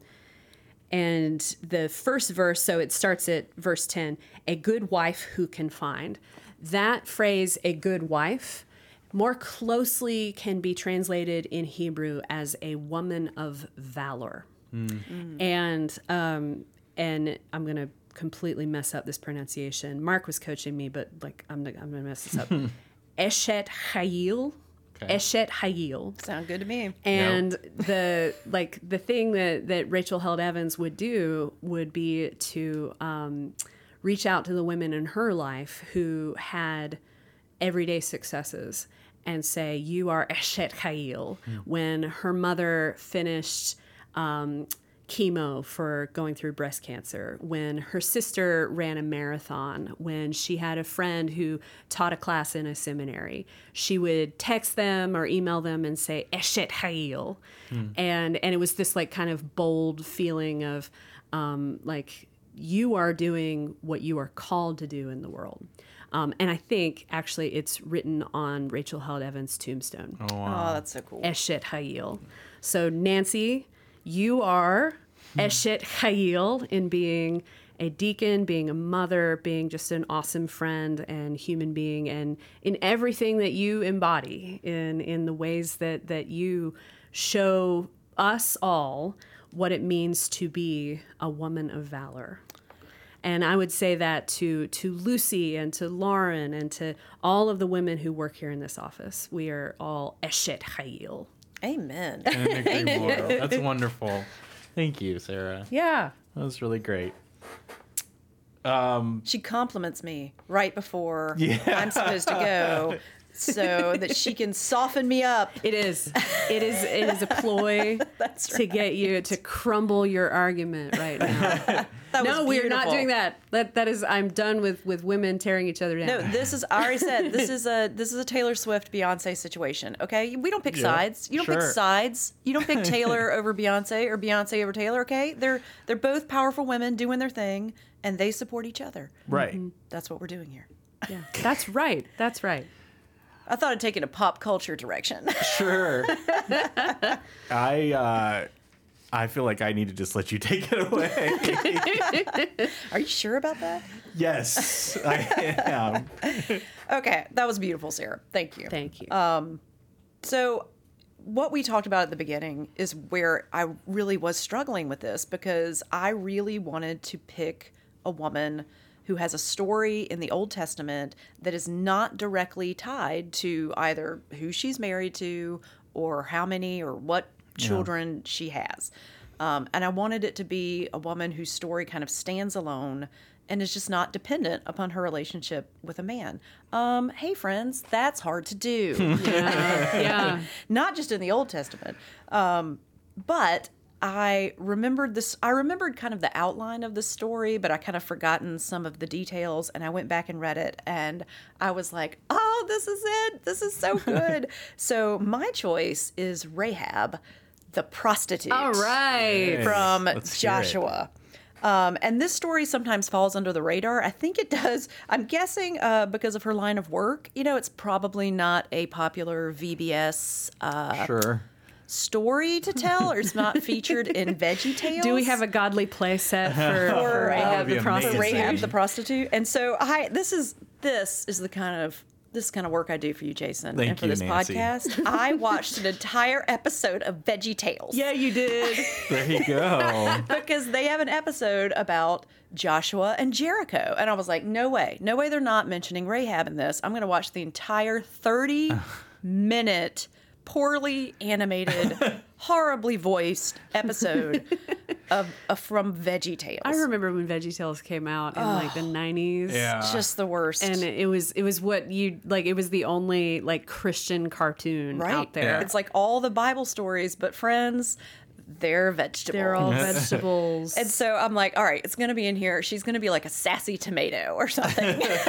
and the first verse, so it starts at verse ten, a good wife who can find. That phrase, a good wife, more closely can be translated in Hebrew as a woman of valor. Mm. Mm. And um, and I'm going to completely mess up this pronunciation. Mark was coaching me, but like I'm, I'm going to mess this up. Eshet Hayil. Okay. Eshet Hayil. Sound good to me. And yep. the like the thing that, that Rachel Held Evans would do would be to um, reach out to the women in her life who had everyday successes and say, you are Eshet Hayil. Mm. When her mother finished um, chemo for going through breast cancer, when her sister ran a marathon, when she had a friend who taught a class in a seminary, she would text them or email them and say, Eshet Hayil. Mm. And, and it was this like kind of bold feeling of um, like, you are doing what you are called to do in the world. Um, and I think actually it's written on Rachel Held Evans' tombstone. Oh, wow. Oh, that's so cool. Eshet Hayil. So Nancy, you are Eshet Hayil in being a deacon, being a mother, being just an awesome friend and human being, and in everything that you embody, in in the ways that that you show us all what it means to be a woman of valor. And I would say that to to Lucy and to Lauren and to all of the women who work here in this office. We are all Eshet Chayil. Amen. Couldn't agree more. That's wonderful. Thank you, Sarah. Yeah. That was really great. She compliments me right before Yeah. I'm supposed to go so that she can soften me up. It is. It is. It is a ploy That's to get you to crumble your argument right now. That No, was we are not beautiful. doing that. That that is. I'm done with with women tearing each other down. No, this is. I already said this is a this is a Taylor Swift Beyonce situation. Okay, we don't pick Yeah, sides. You don't pick sure. sides. You don't pick Taylor over Beyonce or Beyonce over Taylor. Okay, they're they're both powerful women doing their thing, and they support each other. Right. That's what we're doing here. Yeah, that's right. That's right. I thought I'd take it a pop culture direction. Sure. I uh I feel like I need to just let you take it away. Are you sure about that? Yes, I am. Okay, that was beautiful, Sarah. Thank you. Thank you. So, what we talked about at the beginning is where I really was struggling with this because I really wanted to pick a woman who has a story in the Old Testament that is not directly tied to either who she's married to or how many or what children she has. Um, and I wanted it to be a woman whose story kind of stands alone and is just not dependent upon her relationship with a man. Um, hey, friends, that's hard to do. yeah. Not just in the Old Testament. Um, but I remembered this, I remembered kind of the outline of the story, but I kind of forgotten some of the details. And I went back and read it and I was like, oh, this is it. This is so good. So my choice is Rahab, the prostitute. All right. Hey, From let's hear it. Joshua. Um, and this story sometimes falls under the radar. I think it does. I'm guessing uh, because of her line of work. You know, it's probably not a popular V B S uh, Sure. story to tell, or it's not featured in Veggie Tales. Do we have a godly play set for, Or, for uh, Rahab be the amazing. prostitute? Rahab the prostitute? And so I this is this is the kind of this kind of work I do for you, Jason, Thank and for you, this Nancy. podcast. I watched an entire episode of Veggie Tales. Yeah, you did. There you go. Because they have an episode about Joshua and Jericho. And I was like, no way. No way they're not mentioning Rahab in this. I'm going to watch the entire thirty minute, poorly animated, horribly voiced episode of, of from Veggie Tales. I remember when VeggieTales came out in like the nineties. Yeah. It's just the worst. And it was it was what you like it was the only like Christian cartoon right out there. It's like all the Bible stories, but friends, they're vegetables. They're all vegetables. And so I'm like, all right, it's going to be in here. She's going to be like a sassy tomato or something.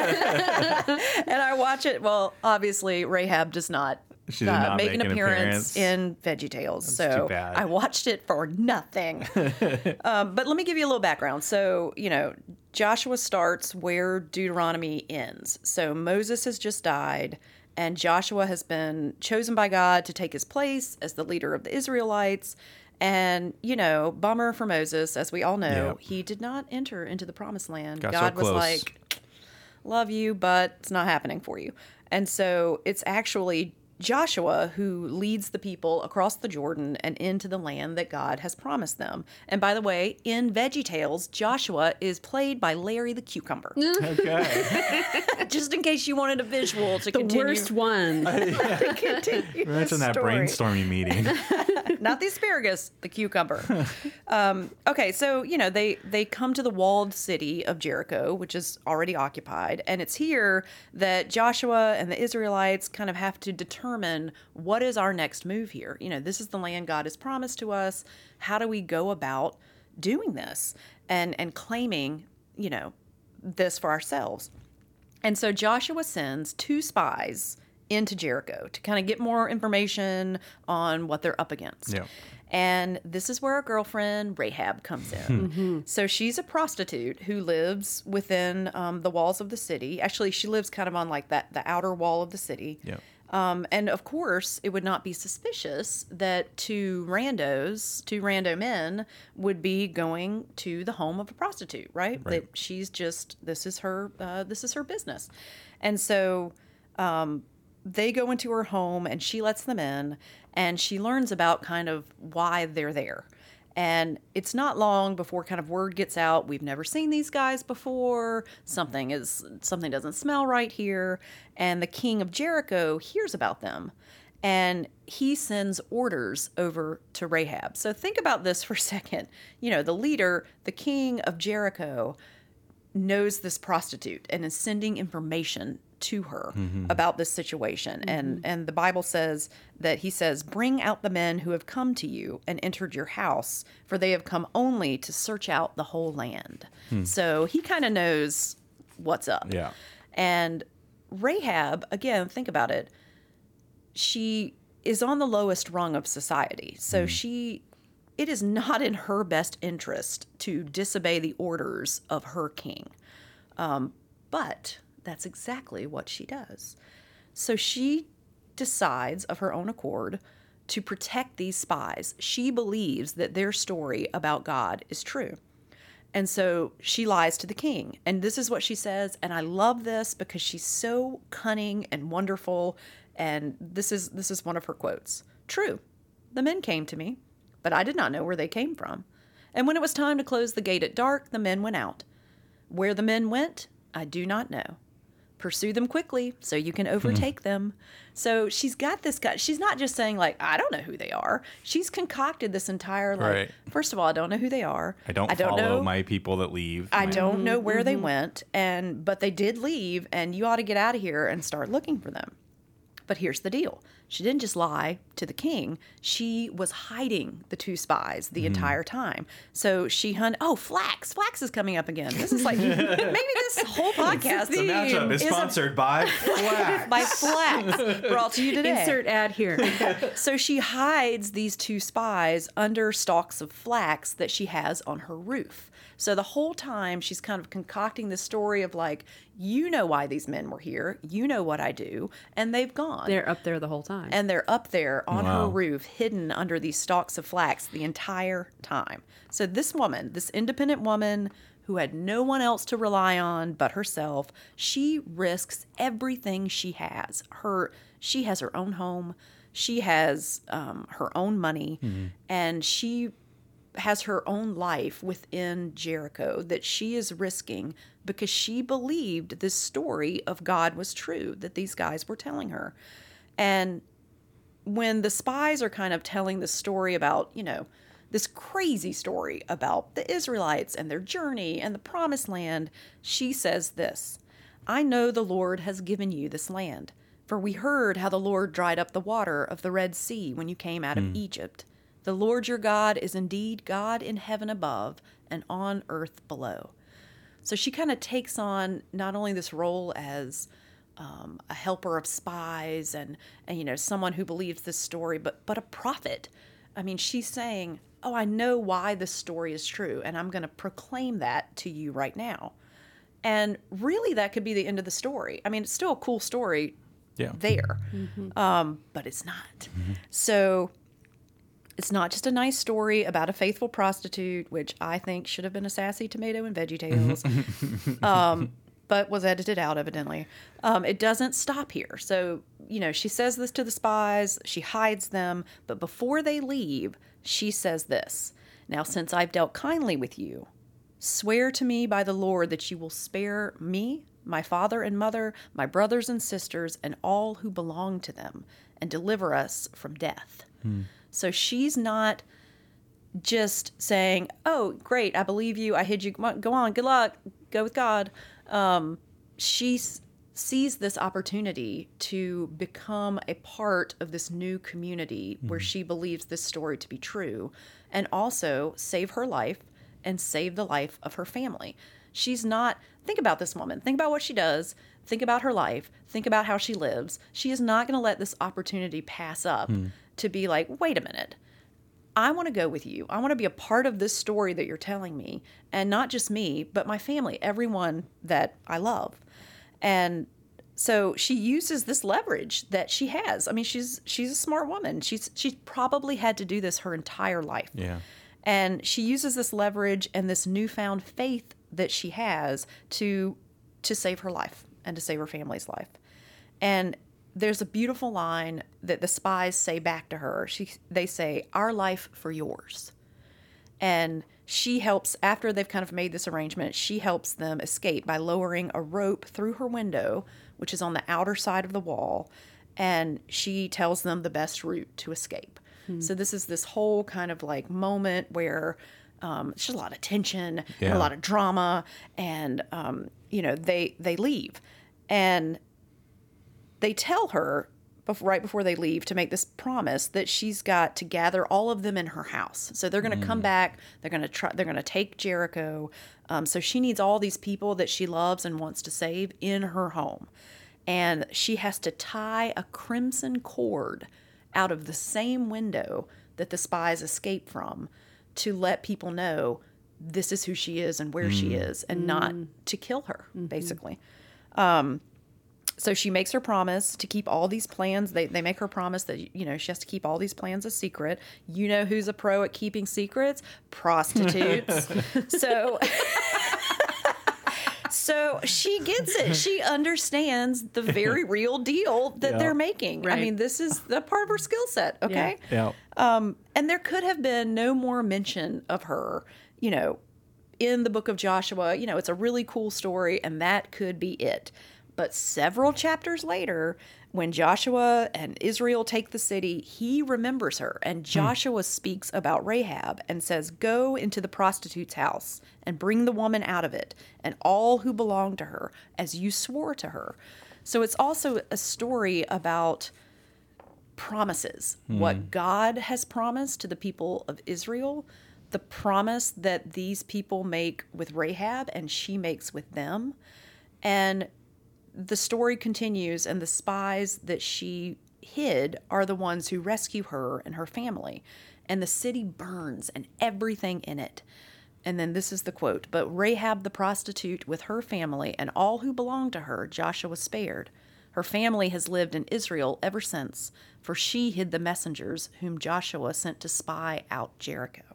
And I watch it. Well, obviously, Rahab does not, She did uh, not make, an, appearance, appearance. in VeggieTales. too So bad. I watched it for nothing. um, but let me give you a little background. So, you know, Joshua starts where Deuteronomy ends. So Moses has just died. And Joshua has been chosen by God to take his place as the leader of the Israelites. And, you know, bummer for Moses, as we all know, Yep. he did not enter into the promised land. Got so God was close. like, love you, but it's not happening for you. And so it's actually Joshua who leads the people across the Jordan and into the land that God has promised them. And by the way, in VeggieTales, Joshua is played by Larry the Cucumber. Okay. Just in case you wanted a visual to the continue. worst one. to continue Imagine the that story. brainstorming meeting. Not the asparagus, the cucumber. um, okay, so you know they they come to the walled city of Jericho, which is already occupied, and it's here that Joshua and the Israelites kind of have to determine what is our next move here. You know, this is the land God has promised to us. How do we go about doing this and and claiming, you know, this for ourselves? And so Joshua sends two spies into Jericho to kind of get more information on what they're up against. Yeah. And this is where our girlfriend Rahab comes in. So she's a prostitute who lives within um, the walls of the city. Actually, she lives kind of on like that the outer wall of the city. Yeah. Um, and of course, it would not be suspicious that two randos, two rando men, would be going to the home of a prostitute, right? Right. That she's just this is her uh, this is her business, and so um, they go into her home, and she lets them in, and she learns about kind of why they're there. And it's not long before kind of word gets out. We've never seen these guys before. Something is something doesn't smell right here. And the king of Jericho hears about them, and he sends orders over to Rahab. So think about this for a second. You know, the leader, the king of Jericho, knows this prostitute and is sending information to her mm-hmm. about this situation. Mm-hmm. And and the Bible says that he says, "Bring out the men who have come to you and entered your house, for they have come only to search out the whole land." Hmm. So he kind of knows what's up. Yeah. And Rahab, again, think about it. She is on the lowest rung of society. So mm. she it is not in her best interest to disobey the orders of her king. Um, but that's exactly what she does. So she decides of her own accord to protect these spies. She believes that their story about God is true. And so she lies to the king. And this is what she says. And I love this because she's so cunning and wonderful. And this is this is one of her quotes. "True, the men came to me, but I did not know where they came from. And when it was time to close the gate at dark, the men went out. Where the men went, I do not know. Pursue them quickly so you can overtake them." So she's got this guy. She's not just saying like, I don't know who they are. She's concocted this entire like, right. First of all, I don't know who they are. I don't, I don't follow know. my people that leave. I my... don't know where mm-hmm. they went. And but they did leave, and you ought to get out of here and start looking for them. But here's the deal. She didn't just lie to the king. She was hiding the two spies the mm. entire time. So she hun. Oh, Flax. Flax is coming up again. This is like, maybe this whole podcast The matchup is, is sponsored a, by Flax. By Flax. Brought to you today. Insert ad here. So she hides these two spies under stalks of flax that she has on her roof. So the whole time she's kind of concocting this story of like, you know why these men were here. You know what I do. And they've gone. They're up there the whole time. And they're up there on wow. her roof, hidden under these stalks of flax the entire time. So this woman, this independent woman who had no one else to rely on but herself, she risks everything she has. Her, she has her own home. She has um, her own money. Mm-hmm. And she has her own life within Jericho that she is risking because she believed this story of God was true, that these guys were telling her. And when the spies are kind of telling the story about, you know, this crazy story about the Israelites and their journey and the promised land, she says this, "I know the Lord has given you this land, for we heard how the Lord dried up the water of the Red Sea when you came out mm. of Egypt. The Lord your God is indeed God in heaven above and on earth below." So she kind of takes on not only this role as um, a helper of spies and, and, you know, someone who believes this story, but but a prophet. I mean, she's saying, oh, I know why this story is true, and I'm going to proclaim that to you right now. And really, that could be the end of the story. I mean, it's still a cool story yeah. there, mm-hmm. um, but it's not. Mm-hmm. So it's not just a nice story about a faithful prostitute, which I think should have been a sassy tomato and Veggie Tales, um, but was edited out, evidently. Um, it doesn't stop here. So, you know, she says this to the spies, she hides them, but before they leave, she says this, "Now, since I've dealt kindly with you, swear to me by the Lord that you will spare me, my father and mother, my brothers and sisters, and all who belong to them, and deliver us from death." Hmm. So she's not just saying, oh, great, I believe you, I hid you, go on, good luck, go with God. Um, she s- sees this opportunity to become a part of this new community mm-hmm. where she believes this story to be true, and also save her life and save the life of her family. She's not, think about this woman, think about what she does, think about her life, think about how she lives. She is not going to let this opportunity pass up mm. to be like, wait a minute, I want to go with you. I want to be a part of this story that you're telling me, and not just me, but my family, everyone that I love. And So she uses this leverage that she has. I mean, she's she's a smart woman. She's she's probably had to do this her entire life. Yeah. And she uses this leverage and this newfound faith that she has to to save her life and to save her family's life. And there's a beautiful line that the spies say back to her. She they say, "Our life for yours." And she helps, after they've kind of made this arrangement, she helps them escape by lowering a rope through her window, which is on the outer side of the wall, and she tells them the best route to escape. Hmm. So this is this whole kind of like moment where um, there's a lot of tension Yeah. and a lot of drama, and um, you know they they leave, and they tell her bef- right before they leave to make this promise that she's got to gather all of them in her house. So they're going to come back. They're going to try. They're going to take Jericho. Um, so she needs all these people that she loves and wants to save in her home, and she has to tie a crimson cord out of the same window that the spies escaped from to let people know this is who she is and where she is, and not to kill her, basically. Um, So she makes her promise to keep all these plans. They they make her promise that, you know, she has to keep all these plans a secret. You know who's a pro at keeping secrets? Prostitutes. so so she gets it. She understands the very real deal that Yeah. they're making. I Right. mean, this is the part of her skill set, okay? Yeah. Um, and there could have been no more mention of her, you know, in the book of Joshua. You know, it's a really cool story, and that could be it. But several chapters later, when Joshua and Israel take the city, he remembers her. And Joshua speaks about Rahab and says, "Go into the prostitute's house and bring the woman out of it and all who belong to her, as you swore to her." So it's also a story about promises, what God has promised to the people of Israel, the promise that these people make with Rahab and she makes with them. And the story continues, and the spies that she hid are the ones who rescue her and her family. And the city burns and everything in it. And then this is the quote, "But Rahab the prostitute with her family and all who belong to her, Joshua spared. Her family has lived in Israel ever since, for she hid the messengers whom Joshua sent to spy out Jericho."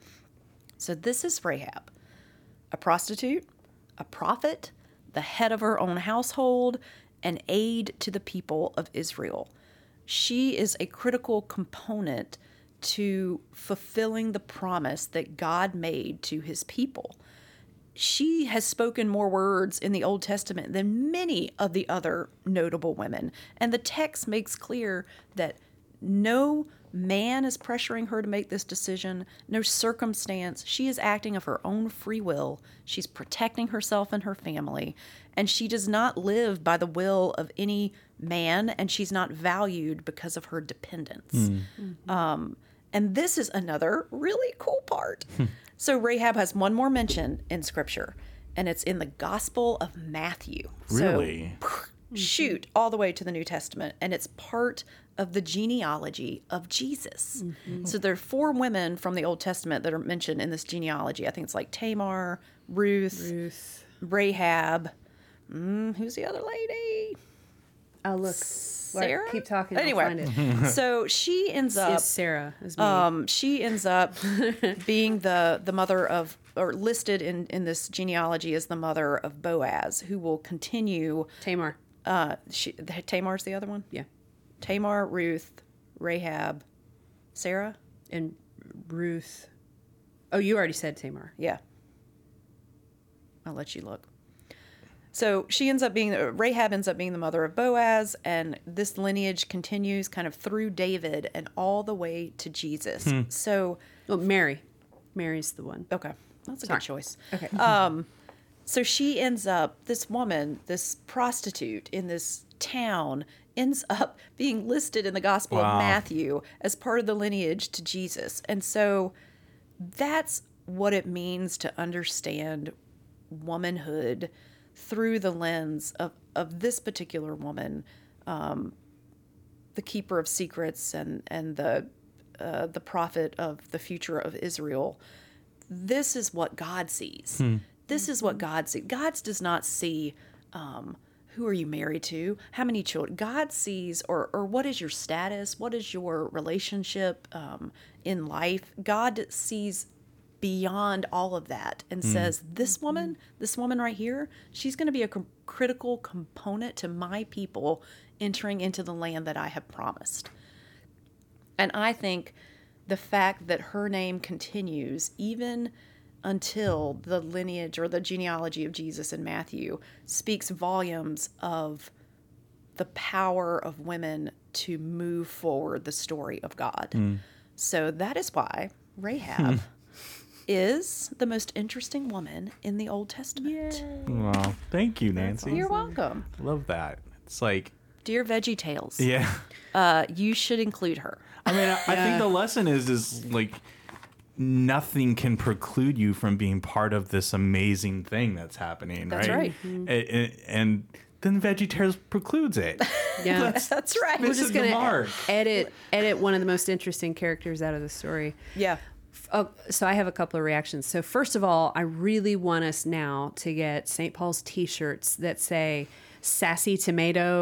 So this is Rahab, a prostitute, a prophet, the head of her own household, an aid to the people of Israel. She is a critical component to fulfilling the promise that God made to his people. She has spoken more words in the Old Testament than many of the other notable women. And the text makes clear that no man is pressuring her to make this decision, no circumstance. She is acting of her own free will. She's protecting herself and her family, and she does not live by the will of any man, and she's not valued because of her dependence. Mm-hmm. Um, and this is another really cool part. So Rahab has one more mention in Scripture, and it's in the Gospel of Matthew. Really? So, shoot all the way to the New Testament, and it's part of the genealogy of Jesus. Mm-hmm. So there are four women from the Old Testament that are mentioned in this genealogy. I think it's like Tamar, Ruth, Ruth. Rahab. Mm, who's the other lady? Oh, look. Sarah? What? Keep talking. Anyway, I'll find it. so she ends up. Is Sarah. Is me. Um, she ends up being the the mother of, or listed in in this genealogy as the mother of Boaz, who will continue. Tamar. Uh, she, Tamar's the other one? Yeah. Tamar, Ruth, Rahab, Sarah? And Ruth. Oh, you already said Tamar. Yeah. I'll let you look. So she ends up being, Rahab ends up being the mother of Boaz, and this lineage continues kind of through David and all the way to Jesus. Hmm. So. Oh, Mary. Mary's the one. Okay. That's a Sorry. good choice. Okay. Um, so she ends up, this woman, this prostitute in this town, ends up being listed in the Gospel Wow. of Matthew as part of the lineage to Jesus. And so that's what it means to understand womanhood through the lens of, of this particular woman, um, the keeper of secrets and, and the, uh, the prophet of the future of Israel. This is what God sees. Hmm. This is what God sees. God does not see um, who are you married to? How many children? God sees, or or what is your status? What is your relationship um, in life? God sees beyond all of that and mm. says, this woman, this woman right here, she's going to be a com- critical component to my people entering into the land that I have promised. And I think the fact that her name continues even until the lineage or the genealogy of Jesus in Matthew speaks volumes of the power of women to move forward the story of God. Mm. So that is why Rahab is the most interesting woman in the Old Testament. Yay. Wow. Thank you, Nancy. Awesome. You're welcome. Love that. It's like... Dear Veggie Tales. Yeah. Uh, you should include her. I mean, I, yeah. I think the lesson is, is like, nothing can preclude you from being part of this amazing thing that's happening, that's right? right. Mm-hmm. And, and then Veggie Tales precludes it. Yeah. that's, that's right. We're just going to edit, edit one of the most interesting characters out of the story. Yeah. Oh, so I have a couple of reactions. So first of all, I really want us now to get Saint Paul's t-shirts that say "Sassy Tomato,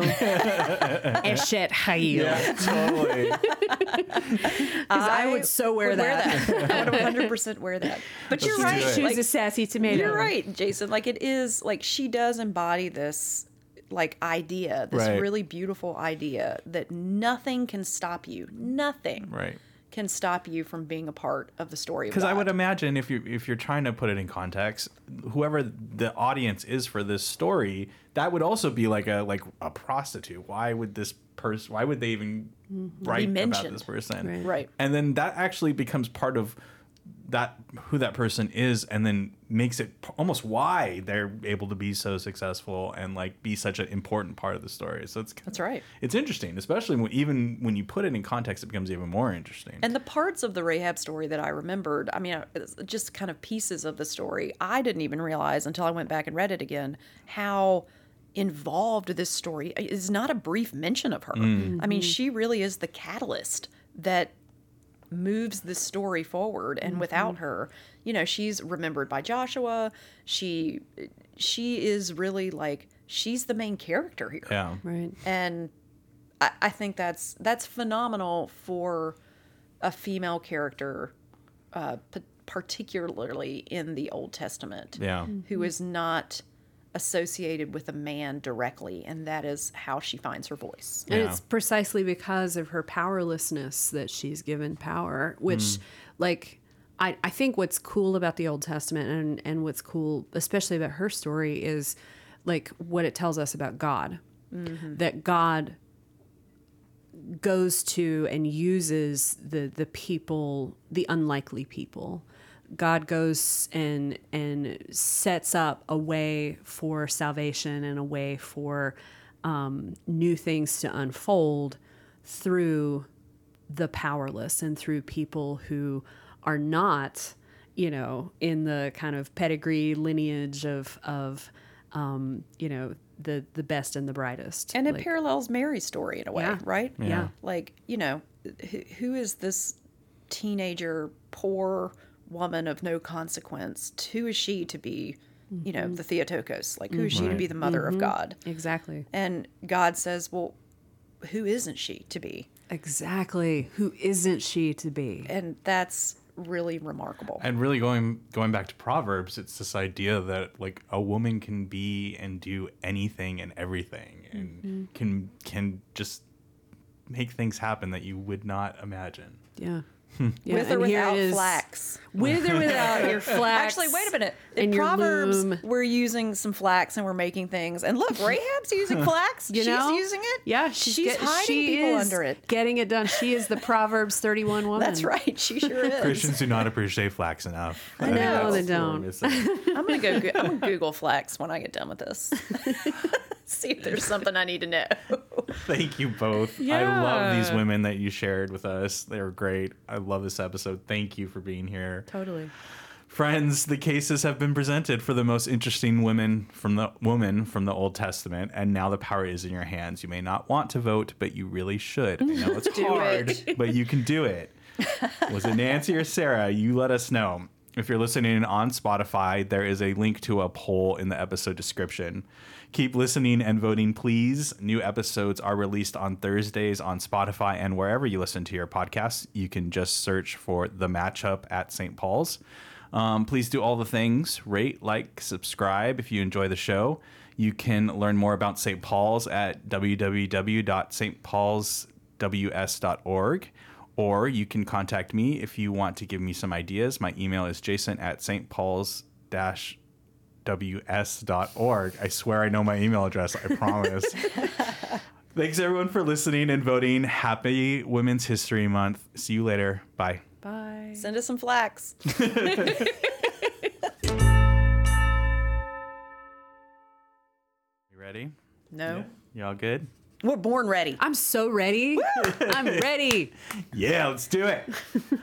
Eshet Hayil." Yeah, totally. Because I, I would so wear would that. Wear that. I would one hundred percent wear that. But Let's you're right. Choose like, a sassy tomato. You're right, Jason. Like it is like she does embody this like idea, this right. really beautiful idea that nothing can stop you. Nothing. Right. Can stop you from being a part of the story. Because I would imagine if you if you're trying to put it in context, whoever the audience is for this story, that would also be like a like a prostitute. Why would this person? Why would they even mm-hmm. write about this person? Right. right. And then that actually becomes part of that who that person is, and then makes it almost why they're able to be so successful and like be such an important part of the story. So it's that's right. It's interesting, especially when, even when you put it in context, it becomes even more interesting. And the parts of the Rahab story that I remembered, I mean, just kind of pieces of the story, I didn't even realize until I went back and read it again how involved this story is. Not a brief mention of her. Mm. I mean, she really is the catalyst that moves this story forward, and mm-hmm. without her, you know, she's remembered by Joshua. She she is really like she's the main character here. Yeah. Right. And I, I think that's that's phenomenal for a female character, uh, p- particularly in the Old Testament. Yeah. Mm-hmm. Who is not associated with a man directly, and that is how she finds her voice. And yeah. it's precisely because of her powerlessness that she's given power, which mm. like I, I think what's cool about the Old Testament and, and what's cool especially about her story is like what it tells us about God. Mm-hmm. That God goes to and uses the the people, the unlikely people. God goes and and sets up a way for salvation and a way for um, new things to unfold through the powerless and through people who are not, you know, in the kind of pedigree lineage of of um, you know, the the best and the brightest. And it like, parallels Mary's story in a way, yeah. right? Yeah. yeah. Like, you know, who, who is this teenager, poor woman of no consequence? Who is she to be, you know, the Theotokos? Like, who is she right. to be the mother mm-hmm. of God? Exactly. And God says, well, who isn't she to be? Exactly. Who isn't she to be? And that's really remarkable. And really going going back to Proverbs, it's this idea that like a woman can be and do anything and everything, and mm-hmm. can can just make things happen that you would not imagine. Yeah. Yeah, with or without flax. With or without your flax. Actually, wait a minute. In In Proverbs, loom. we're using some flax and we're making things. And look, Rahab's using flax. You she's know? using it. Yeah, she's, she's get, hiding she people is under it. Getting it done. She is the Proverbs thirty-one woman. That's right. She sure is. Christians do not appreciate flax enough. I know they don't. I'm gonna go. Go- I'm gonna Google flax when I get done with this. See if there's something I need to know. Thank you both. Yeah. I love these women that you shared with us. They were great. I love this episode. Thank you for being here. Totally. Friends, the cases have been presented for the most interesting women from the woman from the Old Testament, and now the power is in your hands. You may not want to vote, but you really should. I know it's Do hard, it. but you can do it. Was it Nancy or Sarah? You let us know. If you're listening on Spotify, there is a link to a poll in the episode description. Keep listening and voting, please. New episodes are released on Thursdays on Spotify and wherever you listen to your podcasts. You can just search for The Matchup at Saint Paul's. Um, please do all the things. Rate, like, subscribe if you enjoy the show. You can learn more about Saint Paul's at w w w dot s t pauls w s dot org. Or you can contact me if you want to give me some ideas. My email is jason at st pauls dash w s dot org. I swear I know my email address. I promise. Thanks, everyone, for listening and voting. Happy Women's History Month. See you later. Bye. Bye. Send us some flax. You ready? No. Y'all good? We're born ready. I'm so ready. I'm ready. Yeah, let's do it.